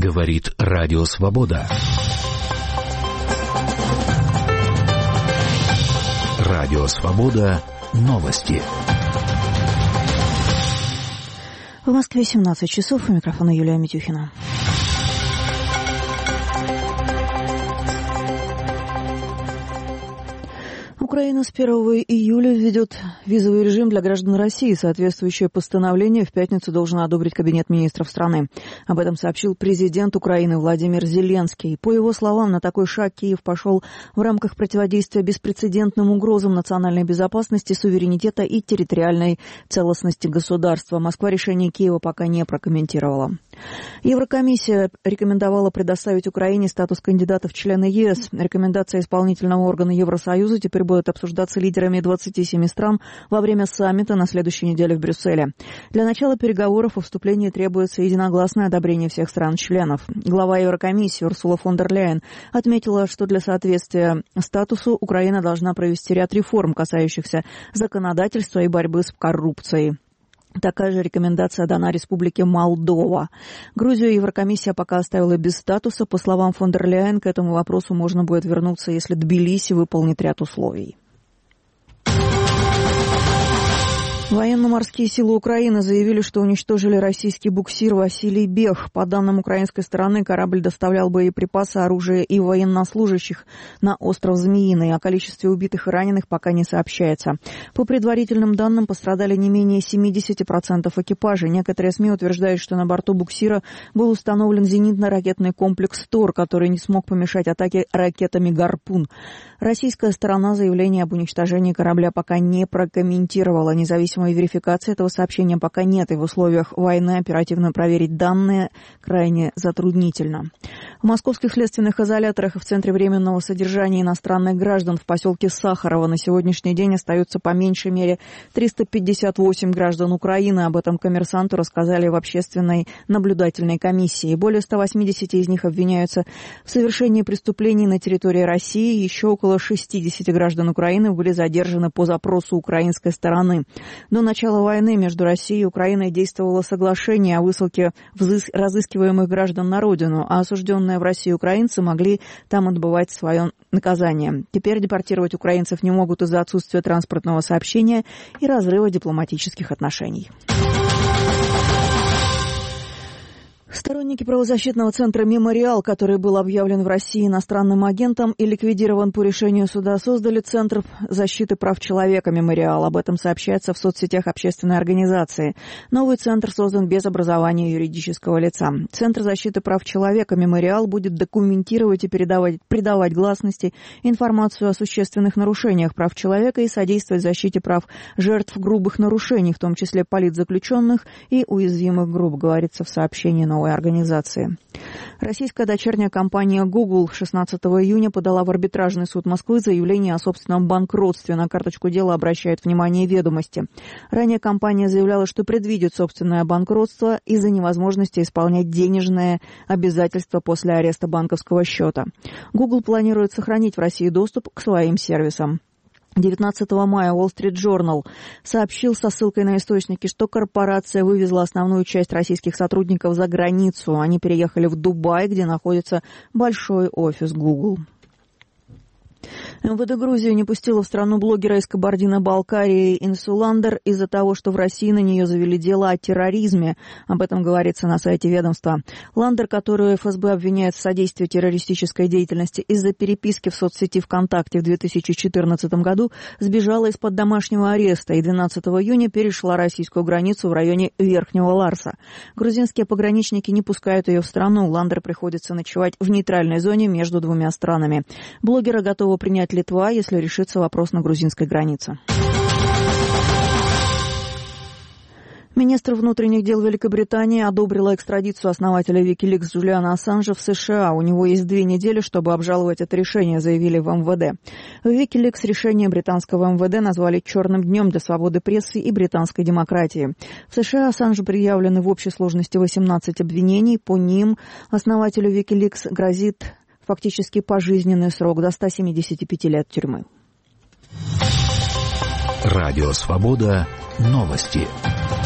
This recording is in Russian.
Говорит Радио Свобода. Радио Свобода. Новости. В Москве 17 часов. У микрофона Юлия Митюхина. Украина с 1 июля введет визовый режим для граждан России. Соответствующее постановление в пятницу должен одобрить Кабинет министров страны. Об этом сообщил президент Украины Владимир Зеленский. По его словам, на такой шаг Киев пошел в рамках противодействия беспрецедентным угрозам национальной безопасности, суверенитета и территориальной целостности государства. Москва решение Киева пока не прокомментировала. Еврокомиссия рекомендовала предоставить Украине статус кандидата в члены ЕС. Рекомендация исполнительного органа Евросоюза теперь будет обсуждаться лидерами 27 стран во время саммита на следующей неделе в Брюсселе. Для начала переговоров о вступлении требуется единогласное одобрение всех стран-членов. Глава Еврокомиссии Урсула фон дер Ляйен отметила, что для соответствия статусу Украина должна провести ряд реформ, касающихся законодательства и борьбы с коррупцией. Такая же рекомендация дана Республике Молдова. Грузию Еврокомиссия пока оставила без статуса. По словам фон дер Ляйен, к этому вопросу можно будет вернуться, если Тбилиси выполнит ряд условий. Военно-морские силы Украины заявили, что уничтожили российский буксир «Василий Бех». По данным украинской стороны, корабль доставлял боеприпасы, оружие и военнослужащих на остров Змеиный. О количестве убитых и раненых пока не сообщается. По предварительным данным, пострадали не менее 70% экипажа. Некоторые СМИ утверждают, что на борту буксира был установлен зенитно-ракетный комплекс «Тор», который не смог помешать атаке ракетами «Гарпун». Российская сторона заявление об уничтожении корабля пока не прокомментировала. Независимой верификации этого сообщения пока нет, и в условиях войны оперативно проверить данные крайне затруднительно. В московских следственных изоляторах и в Центре временного содержания иностранных граждан в поселке Сахарово на сегодняшний день остаются по меньшей мере 358 граждан Украины. Об этом «Коммерсанту» рассказали в общественной наблюдательной комиссии. Более 180 из них обвиняются в совершении преступлений на территории России. Еще около 60 граждан Украины были задержаны по запросу украинской стороны. До начала войны между Россией и Украиной действовало соглашение о высылке разыскиваемых граждан на родину, а осужденные в России украинцы могли там отбывать свое наказание. Теперь депортировать украинцев не могут из-за отсутствия транспортного сообщения и разрыва дипломатических отношений. Сторонники правозащитного центра «Мемориал», который был объявлен в России иностранным агентом и ликвидирован по решению суда, создали Центр защиты прав человека «Мемориал». Об этом сообщается в соцсетях общественной организации. Новый центр создан без образования юридического лица. Центр защиты прав человека «Мемориал» будет документировать и придавать гласности информацию о существенных нарушениях прав человека и содействовать защите прав жертв грубых нарушений, в том числе политзаключенных и уязвимых групп, говорится в сообщении новой организации. Российская дочерняя компания Google 16 июня подала в арбитражный суд Москвы заявление о собственном банкротстве. На карточку дела обращает внимание «Ведомости». Ранее компания заявляла, что предвидит собственное банкротство из-за невозможности исполнять денежные обязательства после ареста банковского счета. Google планирует сохранить в России доступ к своим сервисам. 19 мая Wall Street Journal сообщил со ссылкой на источники, что корпорация вывезла основную часть российских сотрудников за границу. Они переехали в Дубай, где находится большой офис Google. МВД Грузии не пустила в страну блогера из Кабардино-Балкарии Инсу Ландер из-за того, что в России на нее завели дело о терроризме. Об этом говорится на сайте ведомства. Ландер, которую ФСБ обвиняет в содействии террористической деятельности из-за переписки в соцсети ВКонтакте в 2014 году, сбежала из-под домашнего ареста и 12 июня перешла российскую границу в районе Верхнего Ларса. Грузинские пограничники не пускают ее в страну. Ландер приходится ночевать в нейтральной зоне между двумя странами. Блогера готова принять Литва, если решится вопрос на грузинской границе. Министр внутренних дел Великобритании одобрила экстрадицию основателя Wikileaks Джулиана Ассанжа в США. У него есть 2 недели, чтобы обжаловать это решение, заявили в МВД. В Wikileaks решение британского МВД назвали «черным днем для свободы прессы и британской демократии». В США Ассанжу предъявлены в общей сложности 18 обвинений. По ним основателю Wikileaks грозит фактически пожизненный срок до 175 лет тюрьмы. Радио Свобода. Новости.